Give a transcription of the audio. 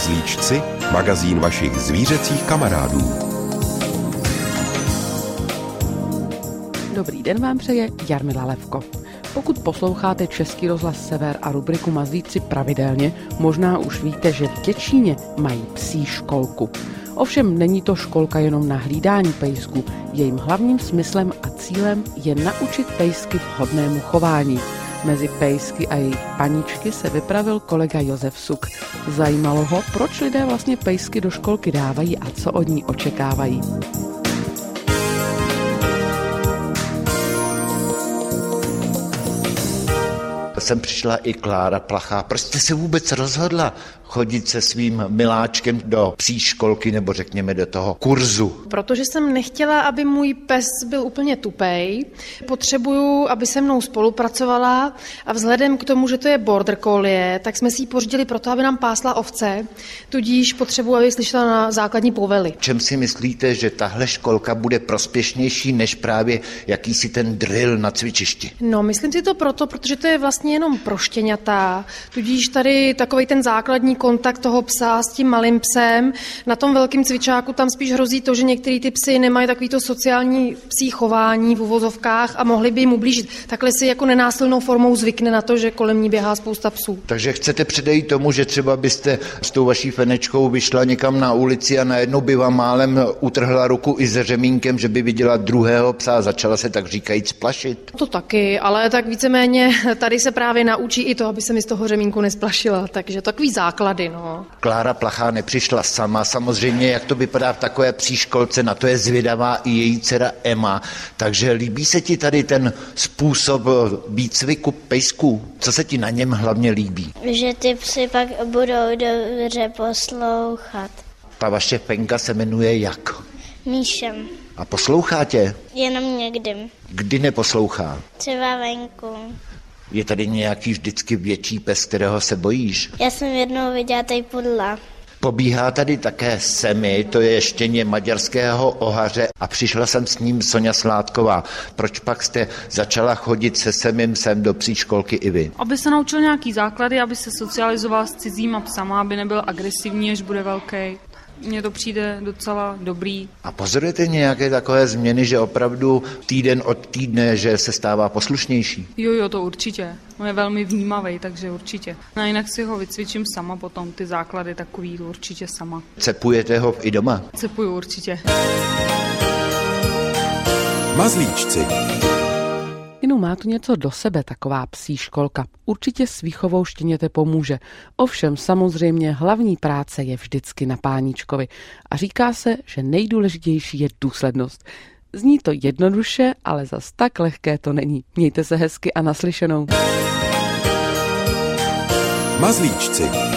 Mazlíčci, magazín vašich zvířecích kamarádů. Dobrý den vám přeje Jarmila Levko. Pokud posloucháte Český rozhlas Sever a rubriku Mazlíčci pravidelně, možná už víte, že v Děčíně mají psí školku. Ovšem není to školka jenom na hlídání pejsků. Jejím hlavním smyslem a cílem je naučit pejsky vhodnému chování. Mezi pejsky a jejich paničky se vypravil kolega Josef Suk. Zajímalo ho, proč lidé vlastně pejsky do školky dávají a co od ní očekávají. Sem přišla i Klára Plachá. Proč jste se vůbec rozhodla chodit se svým miláčkem do psí školky nebo řekněme do toho kurzu? Protože jsem nechtěla, aby můj pes byl úplně tupej. Potřebuju, aby se mnou spolupracovala a vzhledem k tomu, že to je border collie, tak jsme si ji pořídili proto, aby nám pásla ovce. Tudíž potřebuji, aby slyšela na základní povely. Čem si myslíte, že tahle školka bude prospěšnější než právě jakýsi ten drill na cvičišti? No, myslím si to proto, protože to je vlastně jenom pro štěňata. Tudíž tady takovej ten základní kontakt toho psa s tím malým psem. Na tom velkém cvičáku tam spíš hrozí to, že některý ty psy nemají takovýto sociální psí chování v uvozovkách a mohli by jim ublížit. Takhle si jako nenásilnou formou zvykne na to, že kolem ní běhá spousta psů. Takže chcete předejít tomu, že třeba byste s tou vaší fenečkou vyšla někam na ulici a najednou by vám málem utrhla ruku i s řemínkem, že by viděla druhého psa a začala se tak říkajíc plašit? To taky, ale tak víceméně tady se právě naučí i to, aby se mi z toho řemínku nesplašila. Takže takový základy, no. Klára Plachá nepřišla sama. Samozřejmě, jak to vypadá v takové psí školce, na to je zvědavá i její dcera Emma. Takže líbí se ti tady ten způsob výcviku pejsků? Co se ti na něm hlavně líbí? Že ty psy pak budou dobře poslouchat. Ta vaše fenka se jmenuje jak? Míšem. A poslouchá tě? Jenom někdy. Kdy neposlouchá? Třeba venku. Je tady nějaký vždycky větší pes, kterého se bojíš? Já jsem jednou viděla tady pudla. Pobíhá tady také Semi, to je štěně maďarského ohaře a přišla jsem s ním Soňa Sládková. Proč pak jste začala chodit se Semim sem do psí školky i vy? Aby se naučil nějaký základy, aby se socializoval s cizíma psama, aby nebyl agresivní, až bude velký. Mně to přijde docela dobrý. A pozorujete nějaké takové změny, že opravdu týden od týdne, že se stává poslušnější? Jo, to určitě. On je velmi vnímavý, takže určitě. A jinak si ho vycvičím sama potom, ty základy takový určitě sama. Cepujete ho i doma? Cepuju určitě. Mazlíčci. Jenom má tu něco do sebe taková psí školka. Určitě s výchovou štěněte pomůže. Ovšem samozřejmě hlavní práce je vždycky na páničkovi. A říká se, že nejdůležitější je důslednost. Zní to jednoduše, ale zas tak lehké to není. Mějte se hezky a naslyšenou. Mazlíčci.